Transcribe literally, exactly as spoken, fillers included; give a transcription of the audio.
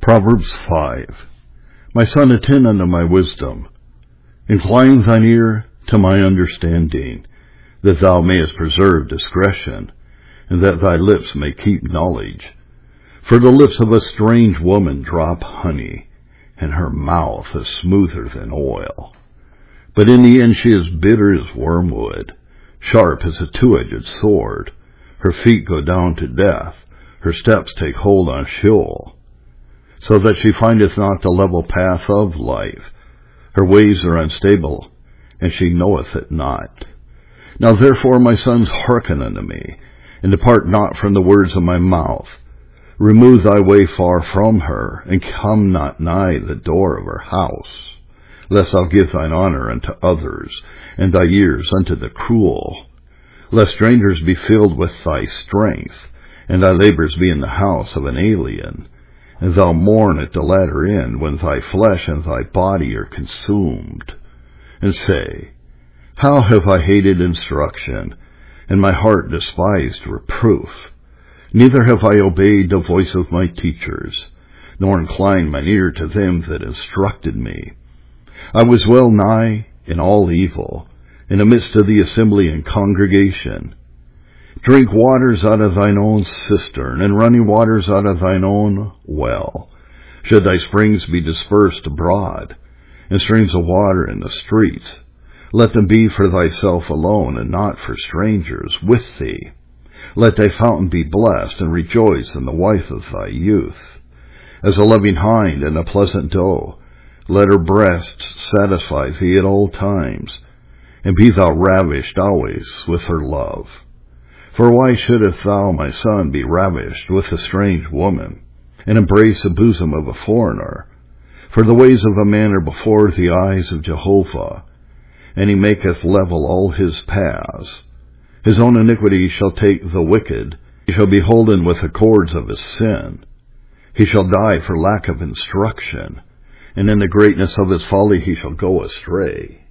Proverbs five. My son, attend unto my wisdom. Incline thine ear to my understanding, that thou mayest preserve discretion, and that thy lips may keep knowledge. For the lips of a strange woman drop honey, and her mouth is smoother than oil. But in the end she is bitter as wormwood, sharp as a two-edged sword. Her feet go down to death, her steps take hold on Sheol, so that she findeth not the level path of life. Her ways are unstable, and she knoweth it not. Now therefore, my sons, hearken unto me, and depart not from the words of my mouth. Remove thy way far from her, and come not nigh the door of her house, lest thou give thine honor unto others, and thy years unto the cruel. Lest strangers be filled with thy strength, and thy labors be in the house of an alien, and thou mourn at the latter end, when thy flesh and thy body are consumed, and say, How have I hated instruction, and my heart despised reproof? Neither have I obeyed the voice of my teachers, nor inclined mine ear to them that instructed me. I was well nigh in all evil, in the midst of the assembly and congregation. Drink waters out of thine own cistern, and running waters out of thine own well. Should thy springs be dispersed abroad, and streams of water in the streets, let them be for thyself alone, and not for strangers with thee. Let thy fountain be blessed, and rejoice in the wife of thy youth. As a loving hind and a pleasant doe, let her breasts satisfy thee at all times, and be thou ravished always with her love. For why shouldest thou, my son, be ravished with a strange woman, and embrace the bosom of a foreigner? For the ways of a man are before the eyes of Jehovah, and he maketh level all his paths. His own iniquity shall take the wicked, he shall be holden with the cords of his sin. He shall die for lack of instruction, and in the greatness of his folly he shall go astray.